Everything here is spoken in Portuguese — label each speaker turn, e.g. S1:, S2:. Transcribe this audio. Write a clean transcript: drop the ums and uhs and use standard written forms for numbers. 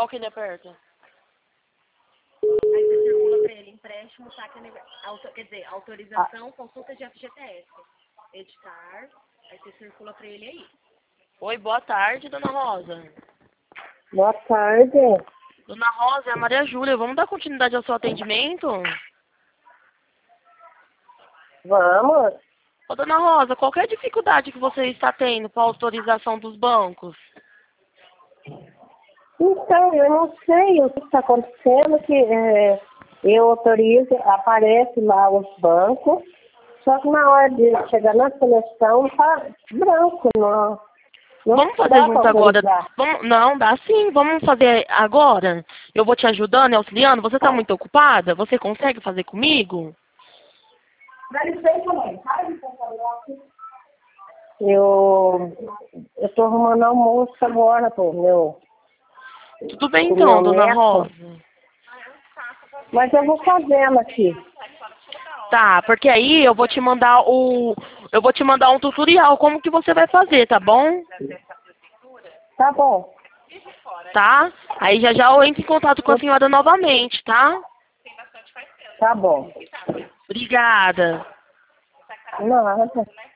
S1: Qual que ele aperta?
S2: Aí você circula para ele, empréstimo, saque, quer dizer, autorização, consulta de FGTS. Editar, aí você circula para ele aí.
S1: Oi, boa tarde, dona Rosa.
S3: Boa tarde.
S1: Dona Rosa, é a Maria Júlia. Vamos dar continuidade ao seu atendimento?
S3: Vamos.
S1: Ô, dona Rosa, qual que é a dificuldade que você está tendo para a autorização dos bancos?
S3: Então, eu não sei o que está acontecendo, que eu autorizo, aparece lá os bancos, só que na hora de chegar na seleção tá branco, não.
S1: Vamos fazer junto agora? Não, dá sim. Vamos fazer agora? Eu vou te ajudando e auxiliando. Você está muito ocupada? Você consegue fazer comigo?
S3: Dá licença, mãe. Eu estou arrumando almoço agora, pô,
S1: Tudo bem
S3: pro
S1: então,
S3: meu
S1: dona
S3: neto.
S1: Rosa.
S3: Mas eu vou fazendo aqui.
S1: Tá, porque aí eu vou te mandar um tutorial como que você vai fazer, tá bom?
S3: Tá bom.
S1: Tá? Aí já já eu entro em contato com a senhora novamente, tá?
S3: Tá bom.
S1: Obrigada.
S3: Nada.